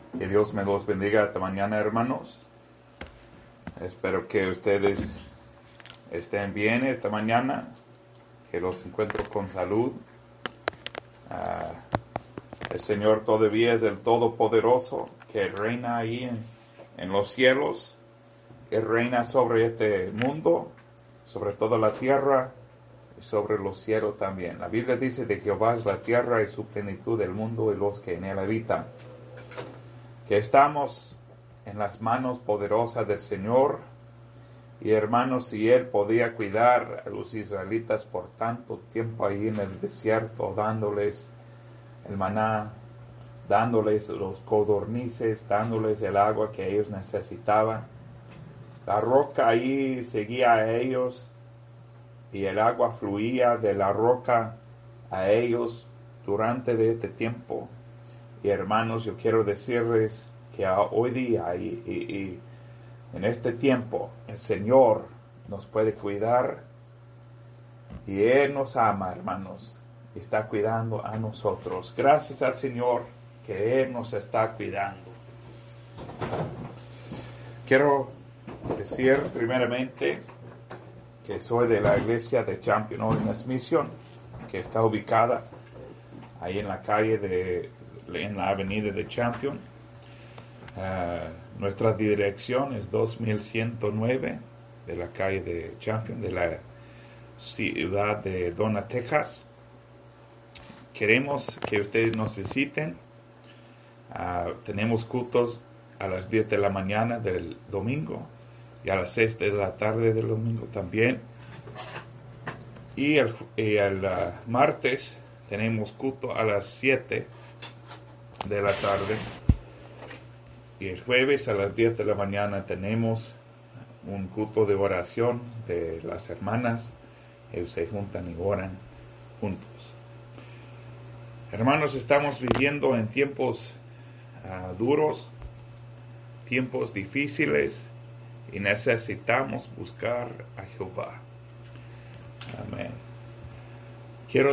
Que Dios me los bendiga esta mañana, hermanos. Espero que ustedes estén bien esta mañana, que los encuentro con salud. El Señor todavía es el Todopoderoso, que reina ahí en los cielos, que reina sobre este mundo, sobre toda la tierra y sobre los cielos también. La Biblia dice de Jehová es la tierra y su plenitud, el mundo y los que en él habitan. Que estamos en las manos poderosas del Señor. Y hermanos, si Él podía cuidar a los israelitas por tanto tiempo ahí en el desierto, dándoles el maná, dándoles los codornices, dándoles el agua que ellos necesitaban, la roca ahí seguía a ellos y el agua fluía de la roca a ellos durante este tiempo. Y hermanos, yo quiero decirles que hoy día y en este tiempo el Señor nos puede cuidar y Él nos ama, hermanos, y está cuidando a nosotros. Gracias al Señor que Él nos está cuidando. Quiero decir primeramente que soy de la iglesia de Champion Holiness Mission, que está ubicada ahí en la calle en la avenida de Champion. Nuestra dirección es 2109 de la calle de Champion, de la ciudad de Donna, Texas. Queremos que ustedes nos visiten. Tenemos cultos a las 10 de la mañana del domingo y a las 6 de la tarde del domingo también. Y el martes tenemos culto a las 7 de la tarde. Y el jueves a las 10 de la mañana tenemos un culto de oración de las hermanas. Ellos se juntan y oran juntos. Hermanos, estamos viviendo en tiempos duros, tiempos difíciles, y necesitamos buscar a Jehová. Amén. Quiero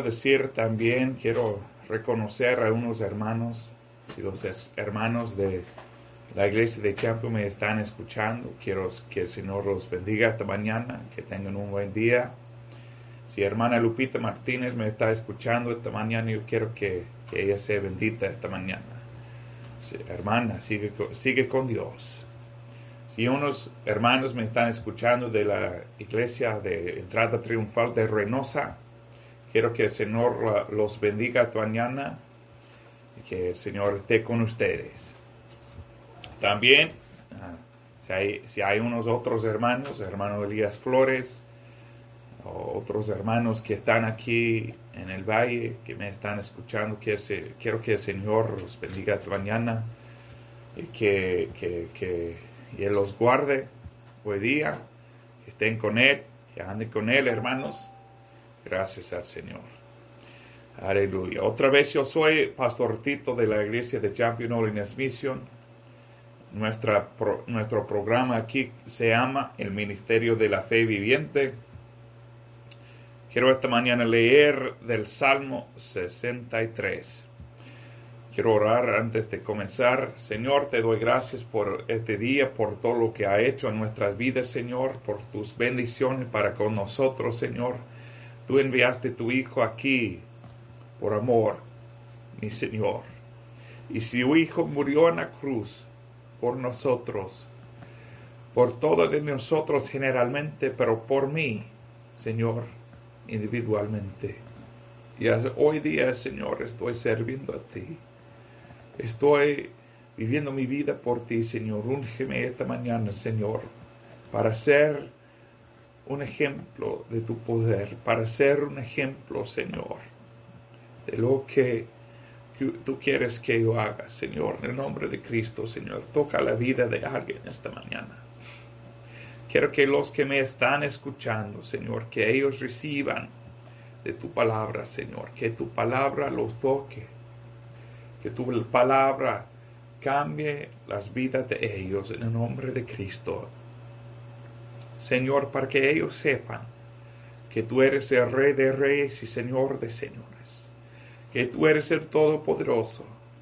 reconocer a unos hermanos, y los hermanos de la iglesia de Champion me están escuchando. Quiero que el Señor los bendiga esta mañana, que tengan un buen día. Si hermana Lupita Martínez me está escuchando esta mañana, yo quiero que ella sea bendita esta mañana. Sí, hermana, sigue con Dios. Si unos hermanos me están escuchando de la iglesia de Entrada Triunfal de Reynosa, quiero que el Señor los bendiga esta mañana y que el Señor esté con ustedes. También, si hay unos otros hermanos, hermano Elías Flores, o otros hermanos que están aquí en el valle, que me están escuchando, quiero que el Señor los bendiga esta mañana y que Él los guarde hoy día, que estén con Él, que anden con Él, hermanos. Gracias al Señor. Aleluya. Otra vez yo soy Pastor Tito de la iglesia de Champion Holiness Mission. Nuestro programa aquí se llama El Ministerio de la Fe Viviente. Quiero esta mañana leer del Salmo 63. Quiero orar antes de comenzar. Señor, te doy gracias por este día, por todo lo que ha hecho en nuestras vidas, Señor, por tus bendiciones para con nosotros, Señor. Tú enviaste tu Hijo aquí por amor, mi Señor. Y si tu Hijo murió en la cruz por nosotros, por todos de nosotros generalmente, pero por mí, Señor, individualmente. Y hoy día, Señor, estoy sirviendo a ti. Estoy viviendo mi vida por ti, Señor. Úngeme esta mañana, Señor, para ser un ejemplo de tu poder, para ser un ejemplo, Señor, de lo que tú quieres que yo haga, Señor. En el nombre de Cristo, Señor, toca la vida de alguien esta mañana. Quiero que los que me están escuchando, Señor, que ellos reciban de tu palabra, Señor, que tu palabra los toque, que tu palabra cambie las vidas de ellos en el nombre de Cristo. Señor, para que ellos sepan que tú eres el Rey de Reyes y Señor de Señores, que tú eres el Todopoderoso,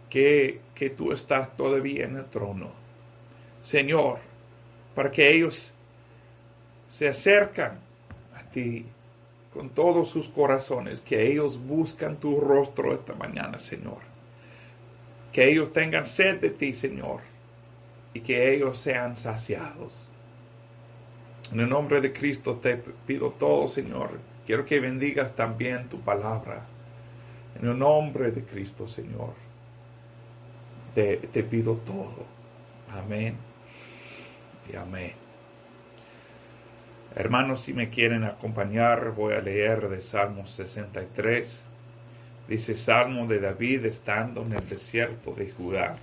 que tú estás todavía en el trono. Señor, para que ellos se acercan a ti con todos sus corazones, que ellos buscan tu rostro esta mañana, Señor. Que ellos tengan sed de ti, Señor, y que ellos sean saciados. En el nombre de Cristo te pido todo, Señor. Quiero que bendigas también tu palabra. En el nombre de Cristo, Señor, te pido todo. Amén y amén. Hermanos, si me quieren acompañar, voy a leer de Salmo 63. Dice: Salmo de David estando en el desierto de Judá.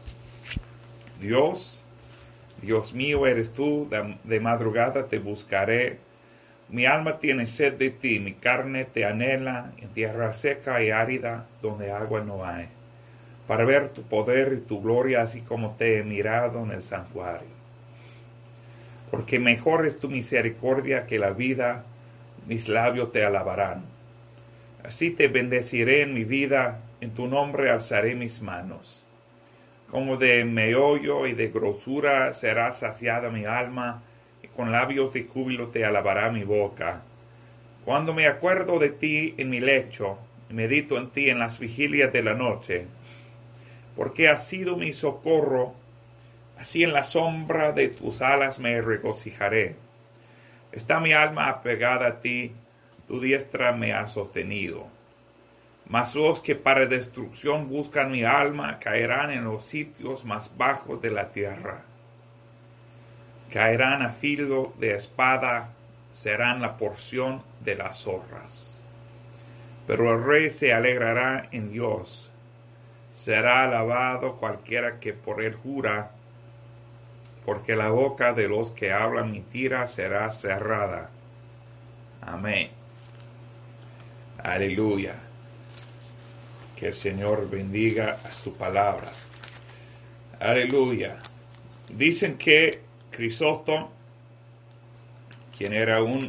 Dios mío eres tú, de madrugada te buscaré. Mi alma tiene sed de ti, mi carne te anhela en tierra seca y árida, donde agua no hay, para ver tu poder y tu gloria, así como te he mirado en el santuario. Porque mejor es tu misericordia que la vida, mis labios te alabarán. Así te bendeciré en mi vida, en tu nombre alzaré mis manos. Como de meollo y de grosura será saciada mi alma, y con labios de júbilo te alabará mi boca. Cuando me acuerdo de ti en mi lecho, y medito en ti en las vigilias de la noche, porque has sido mi socorro, así en la sombra de tus alas me regocijaré. Está mi alma apegada a ti, tu diestra me ha sostenido. Mas los que para destrucción buscan mi alma caerán en los sitios más bajos de la tierra. Caerán a filo de espada, serán la porción de las zorras. Pero el rey se alegrará en Dios. Será alabado cualquiera que por él jura, porque la boca de los que hablan mentira será cerrada. Amén. Aleluya. Que el Señor bendiga a su palabra. Aleluya. Dicen que Crisóstomo, quien era un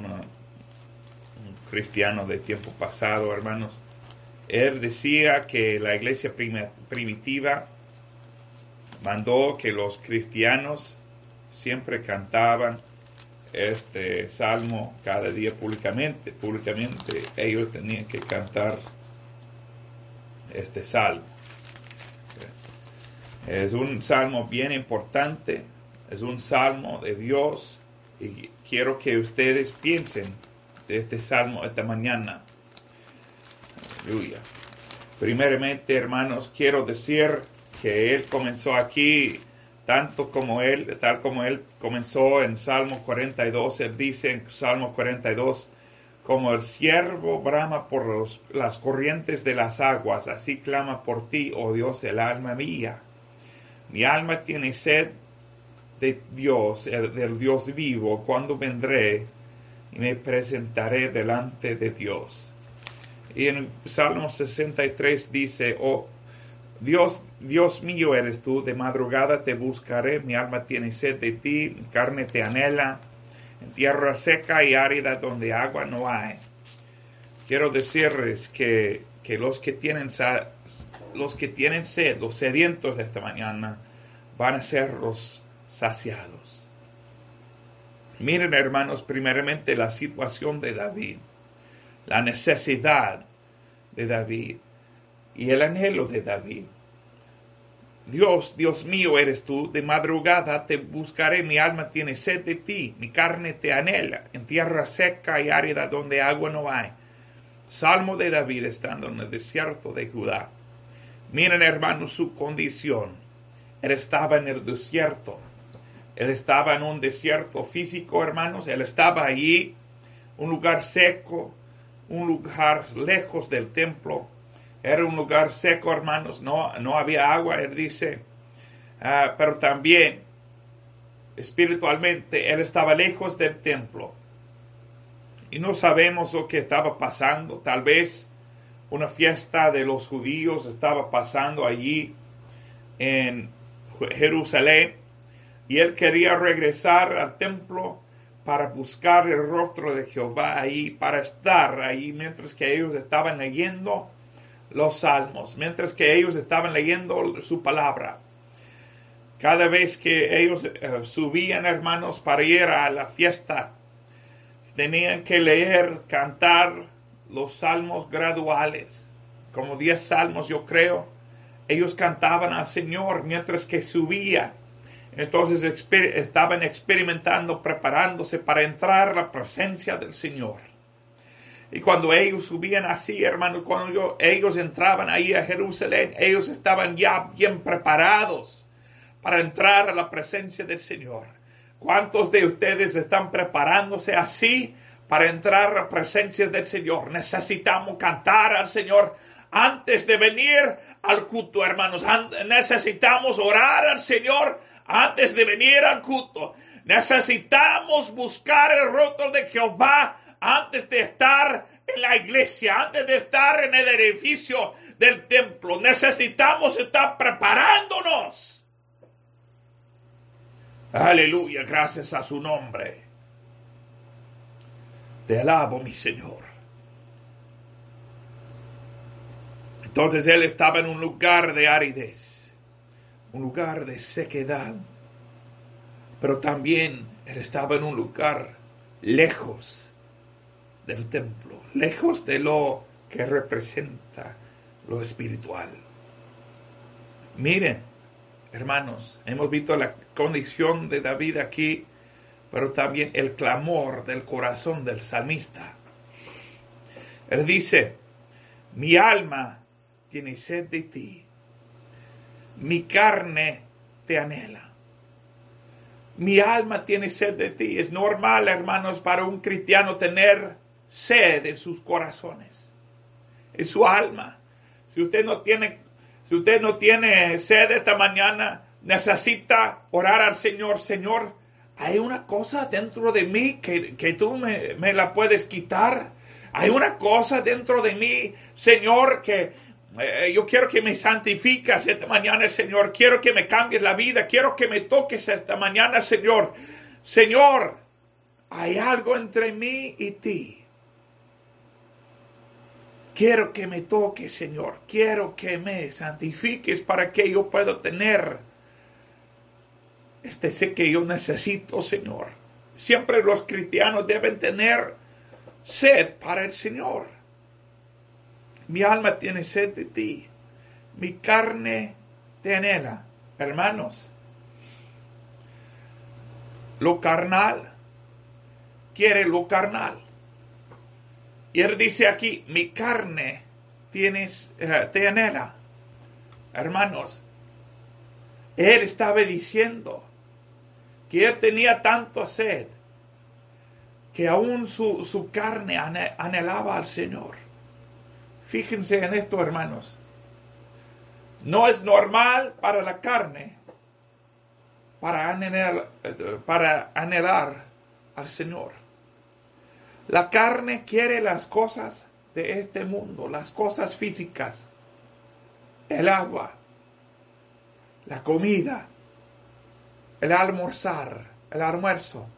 cristiano de tiempo pasado, hermanos, él decía que la iglesia primitiva mandó que los cristianos siempre cantaban este salmo cada día públicamente. Públicamente ellos tenían que cantar este salmo. Es un salmo bien importante, es un salmo de Dios, y quiero que ustedes piensen de este salmo esta mañana. Aleluya. Primeramente, hermanos, quiero decir que él comenzó aquí tal como él comenzó en Salmo 42. Él dice en Salmo 42: como el ciervo brama por las corrientes de las aguas, así clama por ti, oh Dios, el alma mía. Mi alma tiene sed de Dios, del Dios vivo. Cuando vendré y me presentaré delante de Dios. Y en Salmo 63 dice: oh Dios mío eres tú, de madrugada te buscaré, mi alma tiene sed de ti, mi carne te anhela en tierra seca y árida donde agua no hay. Quiero decirles que los que tienen sed, los sedientos de esta mañana, van a ser los saciados. Miren, hermanos, primeramente la situación de David, la necesidad de David y el anhelo de David. Dios mío eres tú, de madrugada te buscaré, mi alma tiene sed de ti, mi carne te anhela en tierra seca y árida donde agua no hay. Salmo de David estando en el desierto de Judá. Miren, hermanos, su condición. Él estaba en el desierto. Él estaba en un desierto físico, hermanos. Él estaba allí, un lugar seco, un lugar lejos del templo. Era un lugar seco, hermanos. No había agua, él dice. Pero también, espiritualmente, él estaba lejos del templo. Y no sabemos lo que estaba pasando. Tal vez una fiesta de los judíos estaba pasando allí en Jerusalén. Y él quería regresar al templo para buscar el rostro de Jehová ahí, para estar ahí mientras que ellos estaban leyendo los salmos, mientras que ellos estaban leyendo su palabra. Cada vez que ellos subían, hermanos, para ir a la fiesta, tenían que leer, cantar los salmos graduales, como 10 salmos yo creo. Ellos cantaban al Señor mientras que subían. Entonces estaban experimentando, preparándose para entrar a la presencia del Señor. Y cuando ellos subían así, hermanos, cuando ellos entraban ahí a Jerusalén, ellos estaban ya bien preparados para entrar a la presencia del Señor. ¿Cuántos de ustedes están preparándose así para entrar a la presencia del Señor? Necesitamos cantar al Señor antes de venir al culto, hermanos. Necesitamos orar al Señor antes de venir al culto. Necesitamos buscar el rostro de Jehová antes de estar en la iglesia, antes de estar en el edificio del templo. Necesitamos estar preparándonos. Aleluya, gracias a su nombre. Te alabo, mi Señor. Entonces él estaba en un lugar de aridez, un lugar de sequedad, pero también él estaba en un lugar lejos del templo, lejos de lo que representa lo espiritual. Miren, hermanos, hemos visto la condición de David aquí, pero también el clamor del corazón del salmista. Él dice, mi alma tiene sed de ti, mi carne te anhela. Mi alma tiene sed de ti. Es normal, hermanos, para un cristiano tener sed en sus corazones, en su alma. Si usted no tiene sed esta mañana, necesita orar al Señor. Señor, hay una cosa dentro de mí que tú me la puedes quitar. Hay una cosa dentro de mí, Señor, que yo quiero que me santificas esta mañana, Señor. Quiero que me cambies la vida. Quiero que me toques esta mañana, Señor. Señor, hay algo entre mí y ti. Quiero que me toques, Señor. Quiero que me santifiques para que yo pueda tener este sé que yo necesito, Señor. Siempre los cristianos deben tener sed para el Señor. Mi alma tiene sed de ti. Mi carne te anhela. Hermanos, lo carnal quiere lo carnal. Y él dice aquí, mi carne te anhela. Hermanos, él estaba diciendo que él tenía tanto sed que aún su carne anhelaba al Señor. Fíjense en esto, hermanos. No es normal para la carne para anhelar al Señor. La carne quiere las cosas de este mundo, las cosas físicas, el agua, la comida, el almorzar, el almuerzo,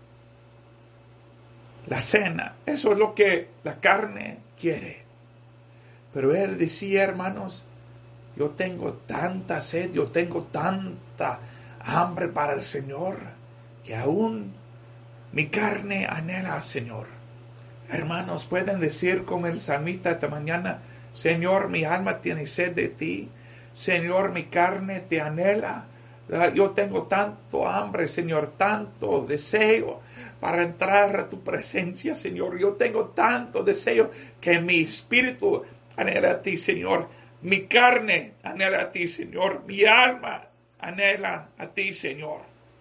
la cena. Eso es lo que la carne quiere. Pero él decía, hermanos, yo tengo tanta sed, yo tengo tanta hambre para el Señor, que aún mi carne anhela al Señor. Hermanos, pueden decir como el salmista esta mañana, Señor, mi alma tiene sed de ti. Señor, mi carne te anhela. Yo tengo tanto hambre, Señor, tanto deseo para entrar a tu presencia, Señor. Yo tengo tanto deseo que mi espíritu anhela a ti, Señor. Mi carne anhela a ti, Señor. Mi alma anhela a ti, Señor.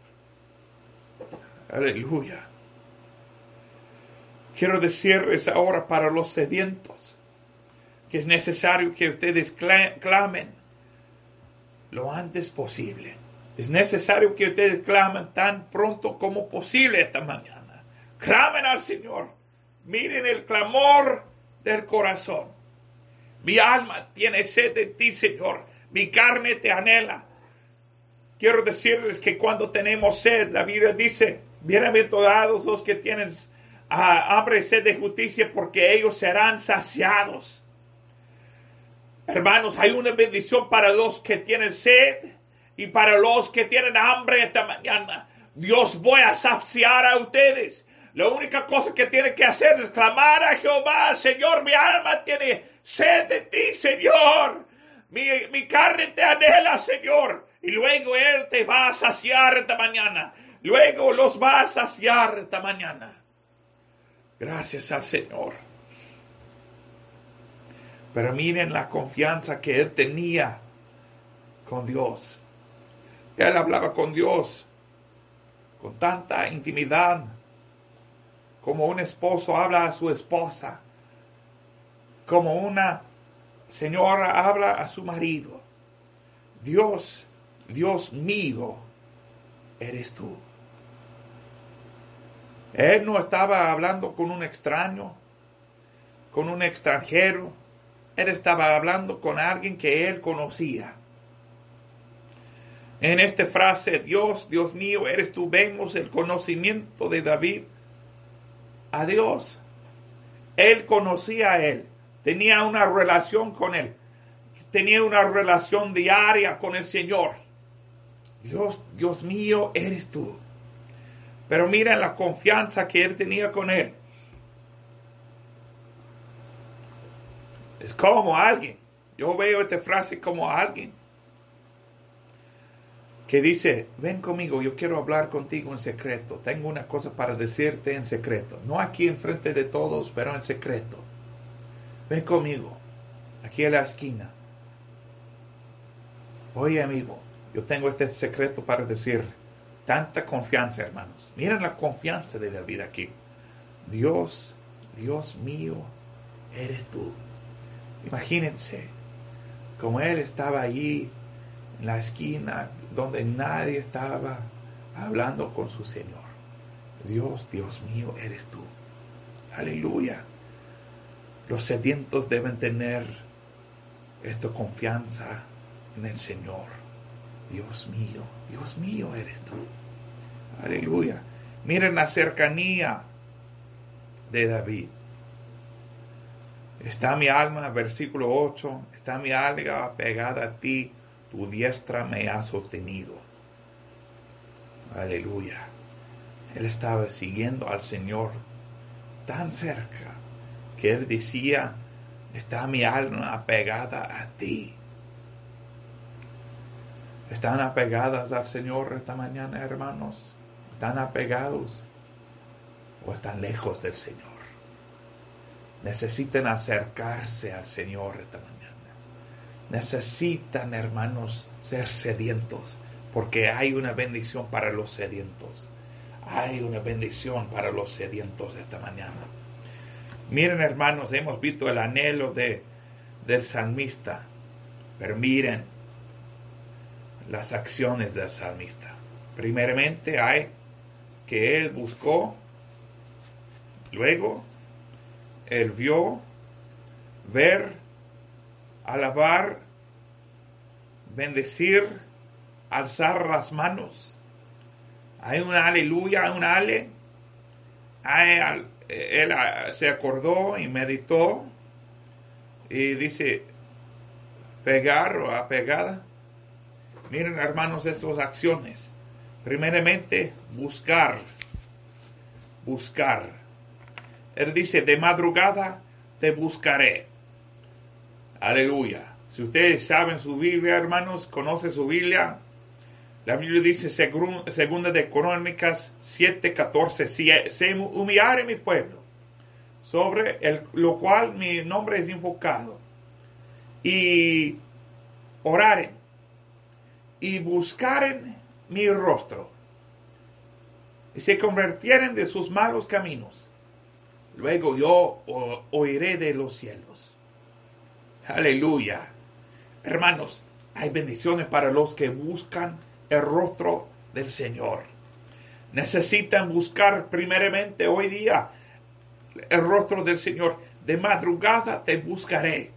Aleluya. Quiero decirles ahora para los sedientos que es necesario que ustedes clamen lo antes posible. Es necesario que ustedes clamen tan pronto como posible esta mañana. Clamen al Señor. Miren el clamor del corazón. Mi alma tiene sed de ti, Señor. Mi carne te anhela. Quiero decirles que cuando tenemos sed, la Biblia dice, bienaventurados los que tienen hambre y sed de justicia, porque ellos serán saciados. Hermanos, hay una bendición para los que tienen sed y para los que tienen hambre esta mañana. Dios voy a saciar a ustedes. La única cosa que tienen que hacer es clamar a Jehová. Señor, mi alma tiene sed de ti, Señor. Mi carne te anhela, Señor. Y luego Él te va a saciar esta mañana. Luego los va a saciar esta mañana. Gracias al Señor. Pero miren la confianza que Él tenía con Dios. Él hablaba con Dios con tanta intimidad, como un esposo habla a su esposa, como una señora habla a su marido. Dios, Dios mío, eres tú. Él no estaba hablando con un extraño, con un extranjero. Él estaba hablando con alguien que él conocía. En esta frase, Dios, Dios mío, eres tú, vemos el conocimiento de David a Dios. Él conocía a Él, tenía una relación con Él, tenía una relación diaria con el Señor. Dios, Dios mío, eres tú. Pero miren la confianza que Él tenía con Él. Es como alguien, yo veo esta frase como alguien que dice, ven conmigo, yo quiero hablar contigo en secreto. Tengo una cosa para decirte en secreto. No aquí enfrente de todos, pero en secreto. Ven conmigo, aquí en la esquina. Oye, amigo, yo tengo este secreto para decir. Tanta confianza, hermanos. Miren la confianza de David aquí. Dios, Dios mío, eres tú. Imagínense, como él estaba allí en la esquina donde nadie estaba hablando con su Señor. Dios, Dios mío, eres tú. Aleluya. Los sedientos deben tener esta confianza en el Señor. Dios mío eres tú. Aleluya. Miren la cercanía de David. Está mi alma, versículo 8, está mi alma pegada a ti, tu diestra me ha sostenido. Aleluya. Él estaba siguiendo al Señor tan cerca que él decía, está mi alma apegada a ti. ¿Están apegadas al Señor esta mañana, hermanos? ¿Están apegados o están lejos del Señor? Necesitan acercarse al Señor esta mañana. Necesitan, hermanos, ser sedientos, porque hay una bendición para los sedientos. Hay una bendición para los sedientos esta mañana. Miren, hermanos, hemos visto el anhelo del salmista, pero miren las acciones del salmista. Primeramente hay que él buscó, luego él vio, ver, alabar, bendecir, alzar las manos. Hay un aleluya, un ale. Él se acordó y meditó y dice pegar o apegada. Miren, hermanos, estas acciones. Primeramente, buscar. Él dice, de madrugada te buscaré. Aleluya. Si ustedes saben su Biblia, hermanos, conocen su Biblia. La Biblia dice, segunda de Crónicas 7:14, si se humillare mi pueblo, sobre lo cual mi nombre es invocado, y oraren, y buscaren mi rostro, y se convirtieren de sus malos caminos, luego yo oiré de los cielos. Aleluya. Hermanos, hay bendiciones para los que buscan el rostro del Señor. Necesitan buscar primeramente hoy día el rostro del Señor. De madrugada te buscaré.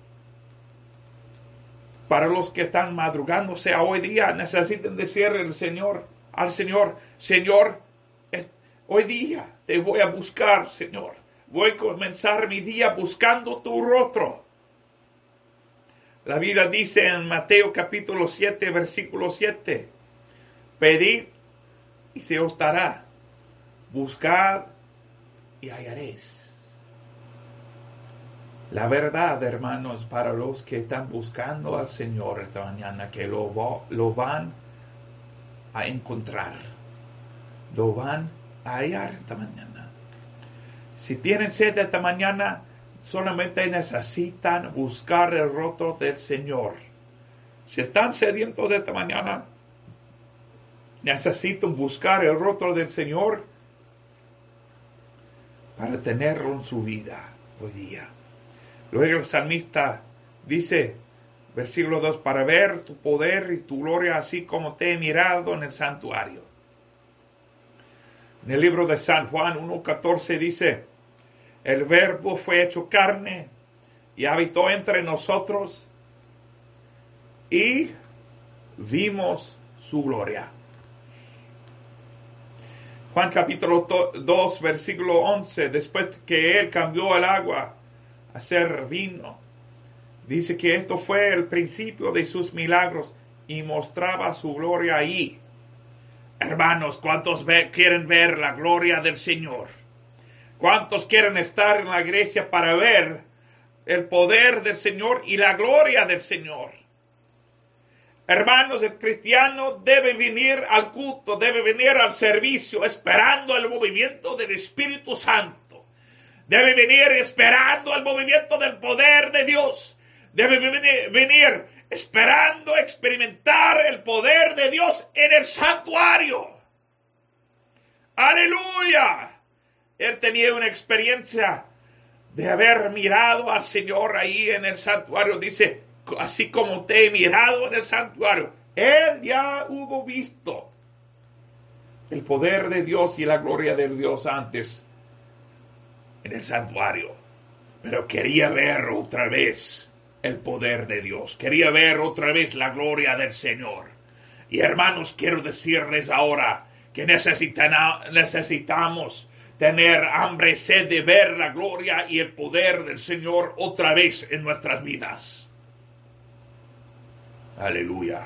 Para los que están madrugando, sea hoy día, necesitan decirle al Señor, Señor, hoy día te voy a buscar, Señor. Voy a comenzar mi día buscando tu rostro. La Biblia dice en Mateo capítulo 7, versículo 7, pedid y se os dará, buscad y hallaréis. La verdad, hermanos, para los que están buscando al Señor esta mañana, que lo van a encontrar, lo van a hallar esta mañana. Si tienen sed esta mañana, solamente necesitan buscar el rostro del Señor. Si están sedientos de esta mañana, necesitan buscar el rostro del Señor para tenerlo en su vida hoy día. Luego el salmista dice, versículo 2, para ver tu poder y tu gloria así como te he mirado en el santuario. En el libro de San Juan 1:14 dice, el verbo fue hecho carne y habitó entre nosotros y vimos su gloria. Juan capítulo 2 versículo 11, después que él cambió el agua a ser vino, dice que esto fue el principio de sus milagros y mostraba su gloria ahí. Hermanos, ¿cuántos quieren ver la gloria del Señor? ¿Cuántos quieren estar en la iglesia para ver el poder del Señor y la gloria del Señor? Hermanos, el cristiano debe venir al culto, debe venir al servicio esperando el movimiento del Espíritu Santo. Debe venir esperando el movimiento del poder de Dios. Debe venir esperando experimentar el poder de Dios en el santuario. ¡Aleluya! Él tenía una experiencia de haber mirado al Señor ahí en el santuario. Dice, así como te he mirado en el santuario. Él ya hubo visto el poder de Dios y la gloria de Dios antes en el santuario, pero quería ver otra vez el poder de Dios, quería ver otra vez la gloria del Señor. Y hermanos, quiero decirles ahora que necesitamos tener hambre y sed de ver la gloria y el poder del Señor otra vez en nuestras vidas. Aleluya.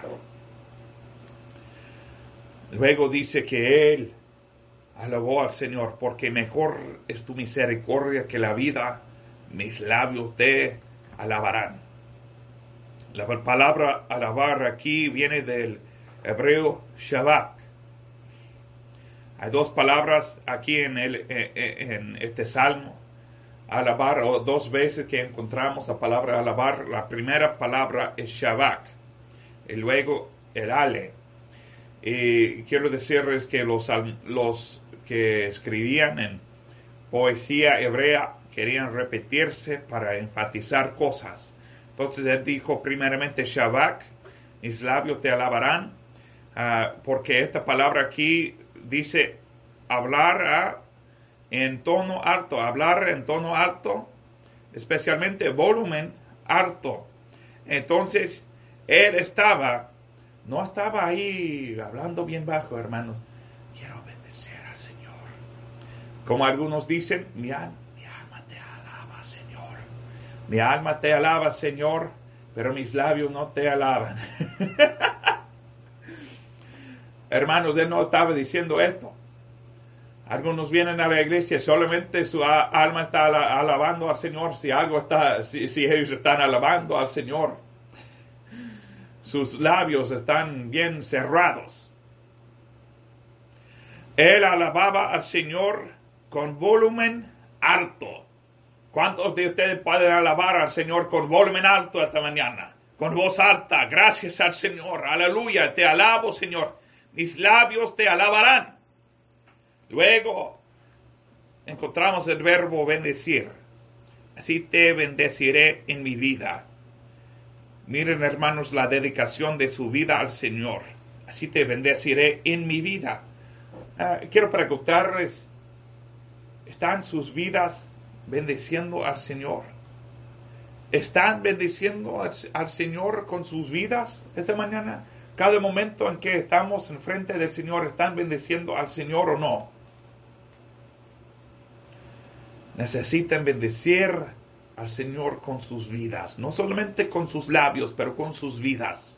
Luego dice que él alabó al Señor, porque mejor es tu misericordia que la vida, mis labios te alabarán. La palabra alabar aquí viene del hebreo shabak. Hay dos palabras aquí en este salmo. Alabar, o dos veces que encontramos la palabra alabar. La primera palabra es shabak, y luego el ale. Y quiero decirles que los que escribían en poesía hebrea querían repetirse para enfatizar cosas. Entonces él dijo primeramente shabak, mis labios te alabarán, porque esta palabra aquí dice hablar en tono alto, especialmente volumen alto. Entonces él no estaba ahí hablando bien bajo, hermanos. Quiero obedecer al Señor. Como algunos dicen, mi alma te alaba, Señor. Mi alma te alaba, Señor, pero mis labios no te alaban. Hermanos, él no estaba diciendo esto. Algunos vienen a la iglesia, solamente su alma está alabando al Señor si ellos están alabando al Señor. Sus labios están bien cerrados. Él alababa al Señor con volumen alto. ¿Cuántos de ustedes pueden alabar al Señor con volumen alto esta mañana? Con voz alta, gracias al Señor, aleluya, te alabo, Señor. Mis labios te alabarán. Luego encontramos el verbo bendecir. Así te bendeciré en mi vida. Miren, hermanos, la dedicación de su vida al Señor. Así te bendeciré en mi vida. Quiero preguntarles, ¿están sus vidas bendiciendo al Señor? ¿Están bendiciendo al Señor con sus vidas esta mañana? Cada momento en que estamos enfrente del Señor, ¿están bendiciendo al Señor o no? Necesitan bendecir al Señor con sus vidas, no solamente con sus labios, pero con sus vidas.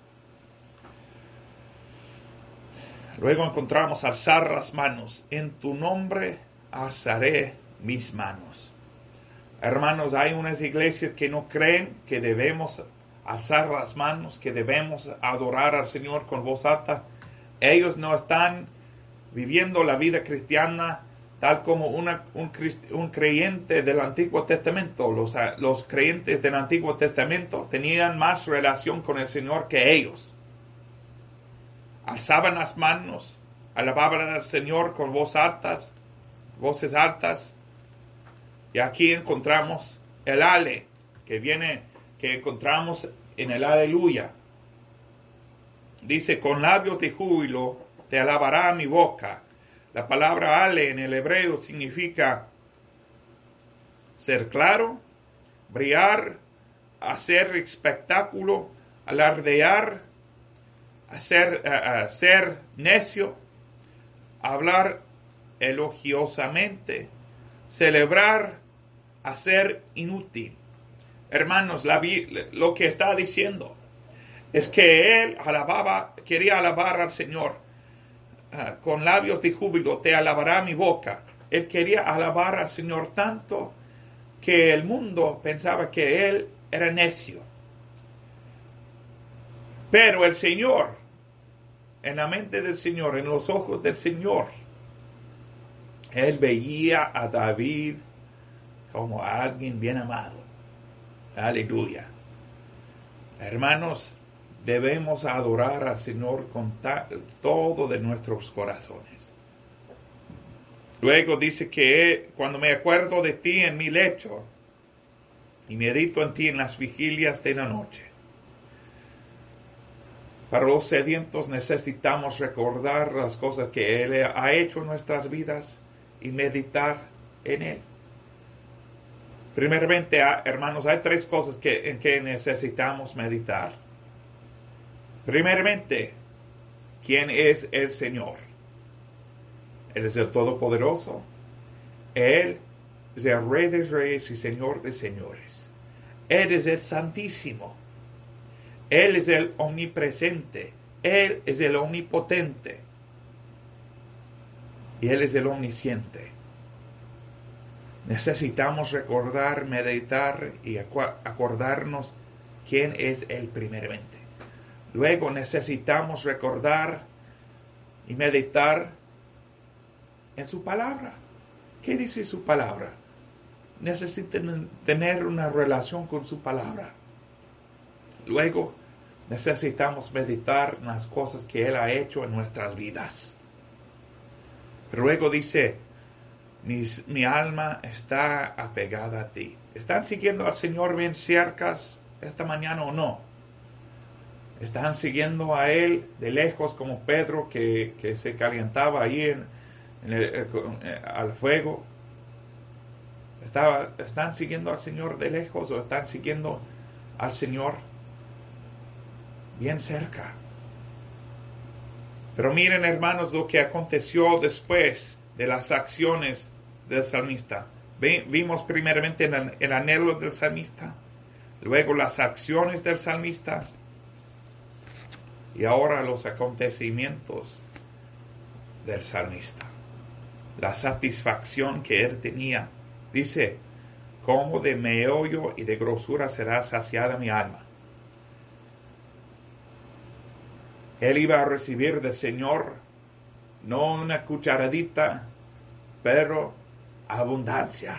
Luego encontramos alzar las manos. En tu nombre alzaré mis manos. Hermanos, hay unas iglesias que no creen que debemos alzar las manos, que debemos adorar al Señor con voz alta. Ellos no están viviendo la vida cristiana tal como un creyente del Antiguo Testamento. Los creyentes del Antiguo Testamento tenían más relación con el Señor que ellos. Alzaban las manos, alababan al Señor con voces altas. Y aquí encontramos el ale, que encontramos en el aleluya. Dice, con labios de júbilo te alabará mi boca. La palabra ale en el hebreo significa ser claro, brillar, hacer espectáculo, alardear, ser necio, hablar elogiosamente, celebrar, hacer inútil. Hermanos, lo que está diciendo es que él quería alabar al Señor. Con labios de júbilo te alabará mi boca. Él quería alabar al Señor tanto que el mundo pensaba que él era necio. Pero el Señor, en la mente del Señor, en los ojos del Señor, él veía a David como a alguien bien amado. Aleluya. Hermanos, debemos adorar al Señor con todo de nuestros corazones. Luego dice que cuando me acuerdo de ti en mi lecho y medito en ti en las vigilias de la noche. Para los sedientos necesitamos recordar las cosas que Él ha hecho en nuestras vidas y meditar en Él. Primeramente, hermanos, hay tres cosas en que necesitamos meditar. Primeramente, ¿quién es el Señor? Él es el Todopoderoso. Él es el Rey de Reyes y Señor de Señores. Él es el Santísimo. Él es el Omnipresente. Él es el Omnipotente. Y Él es el Omnisciente. Necesitamos recordar, meditar y acordarnos quién es Él primeramente. Luego necesitamos recordar y meditar en su palabra. ¿Qué dice su palabra? Necesitan tener una relación con su palabra. Luego necesitamos meditar en las cosas que Él ha hecho en nuestras vidas. Luego dice, mi alma está apegada a ti. ¿Están siguiendo al Señor bien cercas esta mañana o no? ¿Están siguiendo a Él de lejos como Pedro que se calentaba ahí al fuego? ¿Están siguiendo al Señor de lejos o están siguiendo al Señor bien cerca? Pero miren, hermanos, lo que aconteció después de las acciones del salmista. Vimos primeramente el anhelo del salmista, luego las acciones del salmista y ahora los acontecimientos del salmista. La satisfacción que él tenía. Dice, como de meollo y de grosura será saciada mi alma. Él iba a recibir del Señor no una cucharadita, pero abundancia.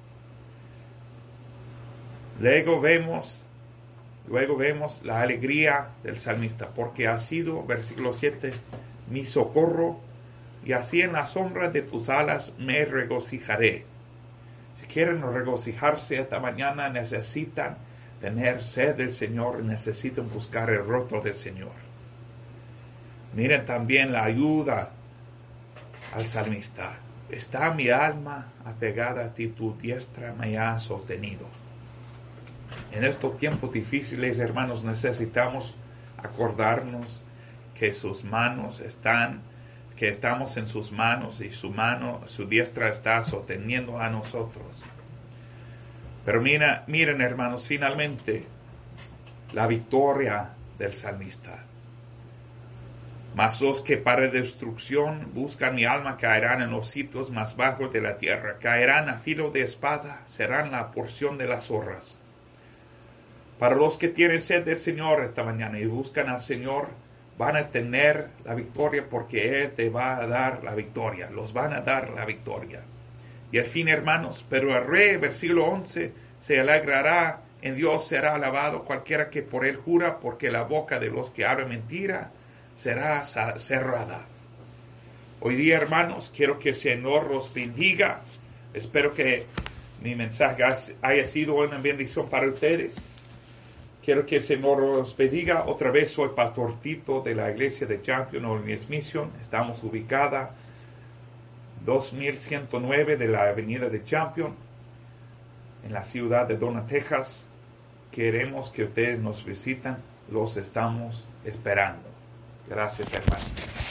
Luego vemos la alegría del salmista, porque ha sido, versículo 7, mi socorro, y así en la sombra de tus alas me regocijaré. Si quieren regocijarse esta mañana, necesitan tener sed del Señor, necesitan buscar el rostro del Señor. Miren también la ayuda al salmista. Está mi alma apegada a ti, tu diestra me ha sostenido. En estos tiempos difíciles, hermanos, necesitamos acordarnos que sus manos que estamos en sus manos y su diestra está sosteniendo a nosotros. Pero miren, hermanos, finalmente la victoria del salmista. Mas los que para destrucción buscan mi alma caerán en los sitios más bajos de la tierra, caerán a filo de espada, serán la porción de las zorras. Para los que tienen sed del Señor esta mañana y buscan al Señor, van a tener la victoria porque Él te va a dar la victoria, los van a dar la victoria. Y al fin, hermanos, pero el rey, versículo 11, se alegrará en Dios, será alabado cualquiera que por Él jura, porque la boca de los que hablan mentira será cerrada. Hoy día, hermanos, quiero que el Señor los bendiga. Espero que mi mensaje haya sido una bendición para ustedes. Quiero que el Señor los bendiga. Otra vez soy Pastor Tito de la iglesia de Champion Holiness Mission. Estamos ubicada 2109 de la avenida de Champion, en la ciudad de Donna, Texas. Queremos que ustedes nos visiten. Los estamos esperando. Gracias, hermanos.